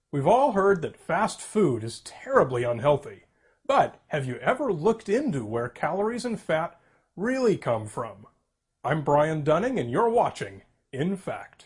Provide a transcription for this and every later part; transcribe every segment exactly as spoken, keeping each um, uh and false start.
We've all heard that fast food is terribly unhealthy, but have you ever looked into where calories and fat really come from? I'm Brian Dunning, and you're watching In Fact.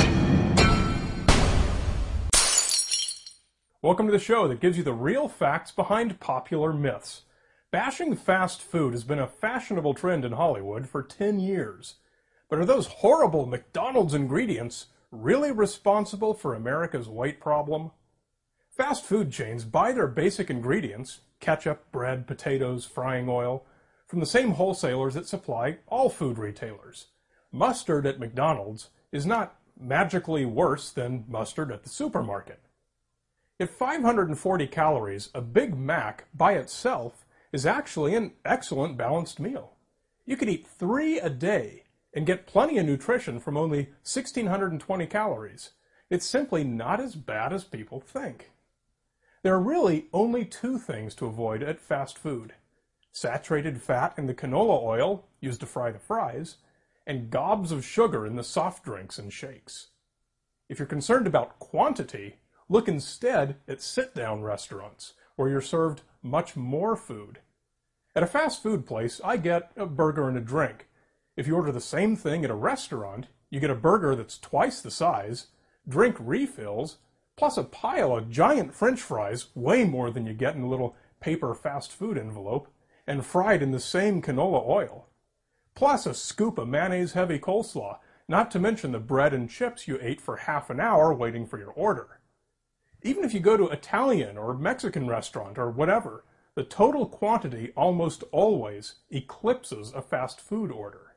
Welcome to the show that gives you the real facts behind popular myths. Bashing fast food has been a fashionable trend in Hollywood for ten years. But are those horrible McDonald's ingredients really responsible for America's weight problem? Fast food chains buy their basic ingredients, ketchup, bread, potatoes, frying oil, from the same wholesalers that supply all food retailers. Mustard at McDonald's is not magically worse than mustard at the supermarket. At five hundred forty calories, a Big Mac by itself is actually an excellent balanced meal. You can eat three a day and get plenty of nutrition from only one thousand six hundred twenty calories. It's simply not as bad as people think. There are really only two things to avoid at fast food: saturated fat in the canola oil used to fry the fries, and gobs of sugar in the soft drinks and shakes. If you're concerned about quantity, look instead at sit-down restaurants, where you're served much more food. At a fast food place, I get a burger and a drink. If you order the same thing at a restaurant, you get a burger that's twice the size, drink refills, plus a pile of giant French fries, way more than you get in a little paper fast food envelope, and fried in the same canola oil. Plus a scoop of mayonnaise-heavy coleslaw, not to mention the bread and chips you ate for half an hour waiting for your order. Even if you go to Italian or Mexican restaurant or whatever, the total quantity almost always eclipses a fast food order.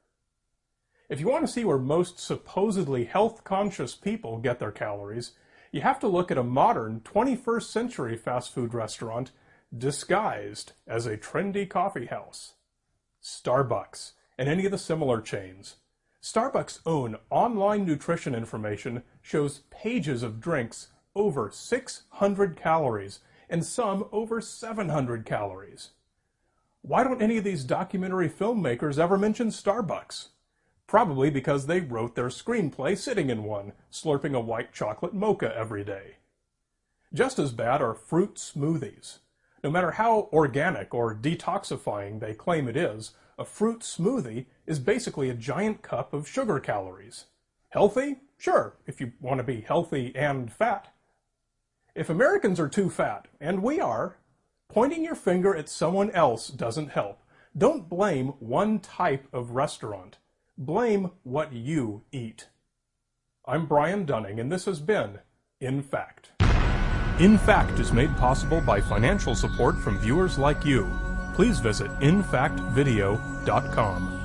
If you want to see where most supposedly health-conscious people get their calories, you have to look at a modern twenty-first century fast food restaurant disguised as a trendy coffee house. Starbucks and any of the similar chains. Starbucks' own online nutrition information shows pages of drinks over six hundred calories and some over seven hundred calories. Why don't any of these documentary filmmakers ever mention Starbucks? Probably because they wrote their screenplay sitting in one, slurping a white chocolate mocha every day. Just as bad are fruit smoothies. No matter how organic or detoxifying they claim it is, a fruit smoothie is basically a giant cup of sugar calories. Healthy? Sure, if you want to be healthy and fat. If Americans are too fat, and we are, pointing your finger at someone else doesn't help. Don't blame one type of restaurant. Blame what you eat. I'm Brian Dunning, and this has been In Fact. In Fact is made possible by financial support from viewers like you. Please visit in fact video dot com.